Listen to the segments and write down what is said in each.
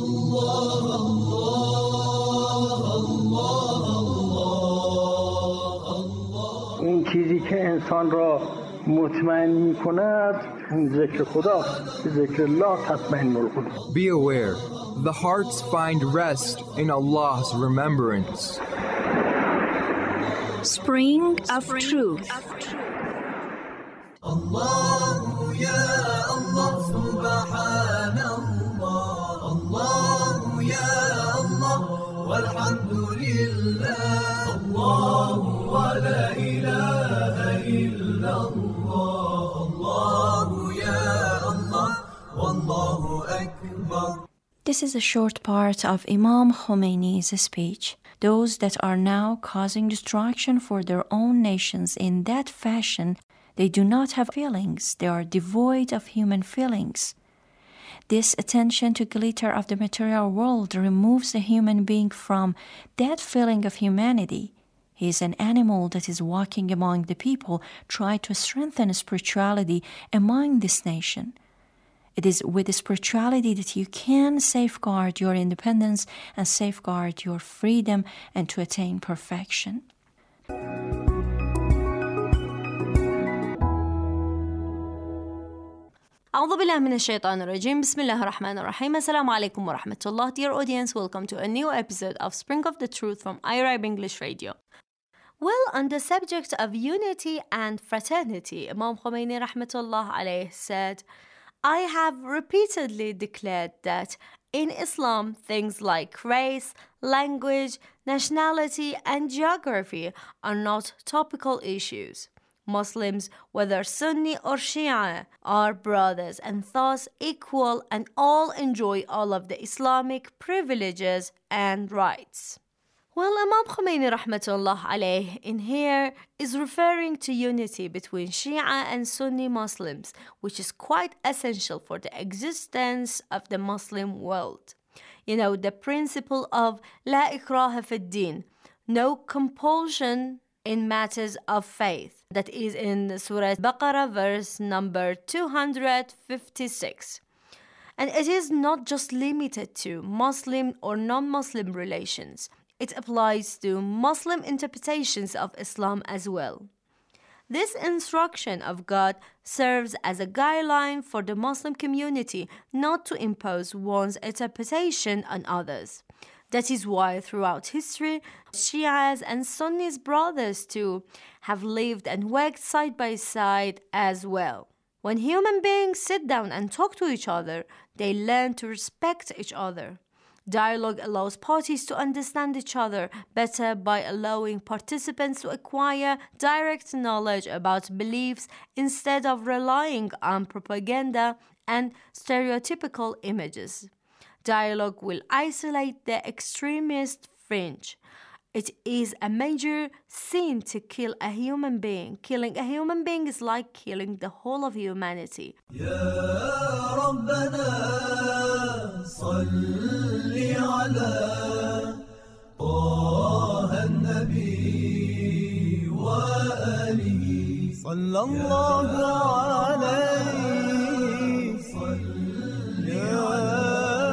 اون چیزی که انسان را مطمئن می‌کند ذکر خدا، ذکر الله تطمئن القلوب. Be aware, the hearts find rest in Allah's remembrance. Spring of Truth. الله يا الله سبحان الله الله يا الله والحمد لله الله ولا إله إلا الله الله يا الله والله أكبر. This is a short part of Imam Khomeini's speech. Those that are now causing destruction for their own nations in that fashion, they do not have feelings. They are devoid of human feelings. This attention to glitter of the material world removes the human being from that feeling of humanity. He is an animal that is walking among the people, try to strengthen spirituality among this nation. It is with spirituality that you can safeguard your independence and safeguard your freedom and to attain perfection. أعوذ بالله من الشيطان الرجيم. بسم الله الرحمن الرحيم. السلام عليكم ورحمة الله. Dear audience, welcome to a new episode of Spring of the Truth from IRIB English Radio. Well, on the subject of unity and fraternity, Imam Khomeini rahmatullah alayh said, I have repeatedly declared that in Islam, things like race, language, nationality, and geography are not topical issues. Muslims, whether Sunni or Shia, are brothers and thus equal and all enjoy all of the Islamic privileges and rights. Well, Imam Khomeini rahmatullah alayh in here is referring to unity between Shia and Sunni Muslims, which is quite essential for the existence of the Muslim world. You know, the principle of La ikraha fi din, no compulsion in matters of faith. That is in Surah Baqarah verse number 256. And it is not just limited to Muslim or non-Muslim relations. It applies to Muslim interpretations of Islam as well. This instruction of God serves as a guideline for the Muslim community not to impose one's interpretation on others. That is why throughout history, Shias and Sunnis brothers too have lived and worked side by side as well. When human beings sit down and talk to each other, they learn to respect each other. Dialogue allows parties to understand each other better by allowing participants to acquire direct knowledge about beliefs instead of relying on propaganda and stereotypical images. Dialogue will isolate the extremist fringe. It is a major sin to kill a human being. Killing a human being is like killing the whole of humanity. يا ربنا صل على طه النبي وآله صلى الله عليه صل على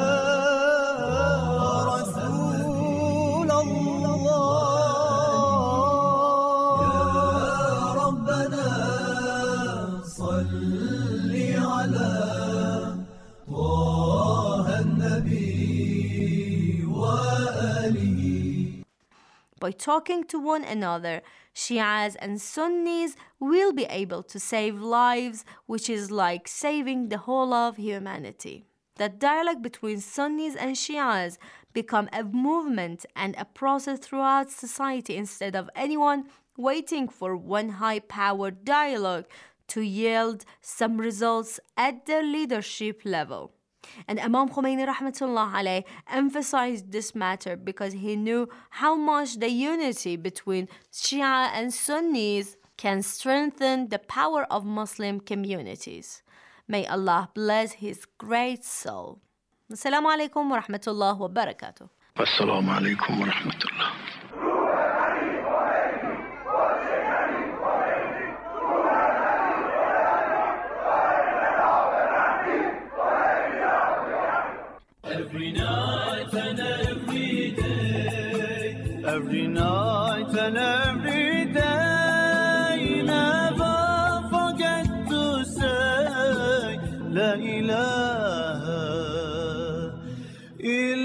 By talking to one another, Shias and Sunnis will be able to save lives, which is like saving the whole of humanity. That dialogue between Sunnis and Shias become a movement and a process throughout society instead of anyone waiting for one high-powered dialogue to yield some results at the leadership level. And Imam Khomeini rahmatullah alayh emphasized this matter because he knew how much the unity between Shia and Sunnis can strengthen the power of Muslim communities. May Allah bless his great soul. Assalamu alaikum wa rahmatullah wa barakatuh. Assalamu alaikum wa rahmatullah. Every Every night and every day, every night and every day, never forget to say La ilaha illallah.